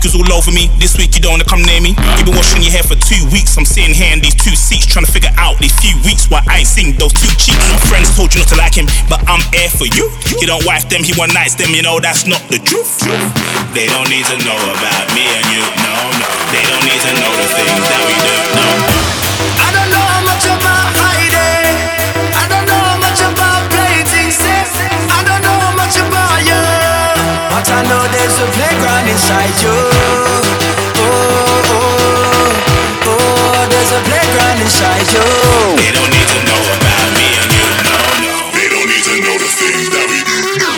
week was all over me. This week you don't wanna come near me. You been washing your hair for 2 weeks. I'm sitting here in these 2 seats trying to figure out these few weeks why I ain't seen those 2 cheeks. My friends told you not to like him, but I'm here for you. You don't wife them, he one nights them, you know that's not the truth. They don't need to know about me and you, no, no. They don't need to know the things that we do, no. I don't know much about hiding. I don't know much about playing things safe. I don't know much about you, but I know there's a playground inside you. Oh, oh, oh, there's a playground inside you. They don't need to know about me and you, no, no. They don't need to know the things that we do, no.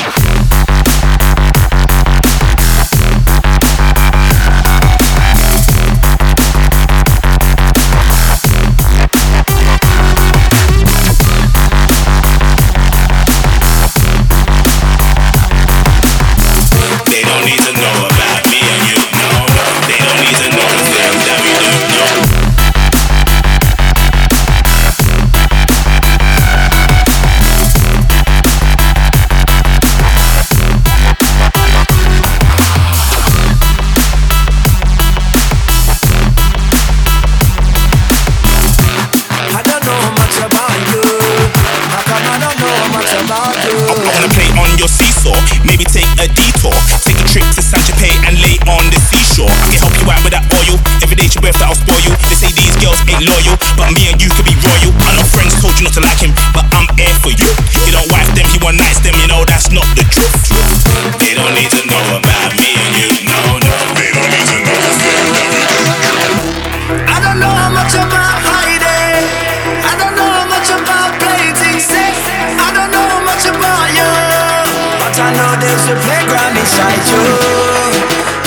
Maybe take a detour, take a trip to Saint-Tropez and lay on the seashore. I can help you out with that oil, every day's your birthday I'll spoil you. They say these girls ain't loyal, but me and you could be royal. I know friends told you not to like him, but I'm here for you. You don't wife them, he one nights them, you know that's not the truth. They don't need to know about me and you, no, no. They don't need to know the things that we do. I don't know much about hiding. I don't know much about playing things safe. I don't know much about you, but I know there's a playground inside you. Oh,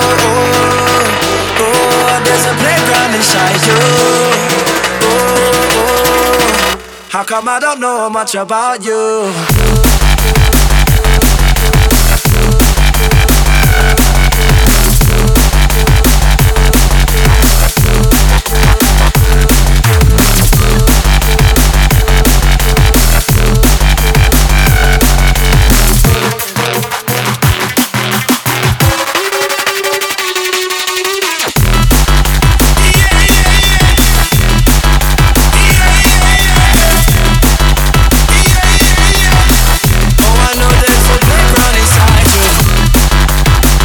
oh, oh, there's a playground inside you. Oh, oh, how come I don't know much about you?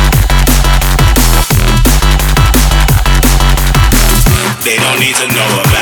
They don't need to know about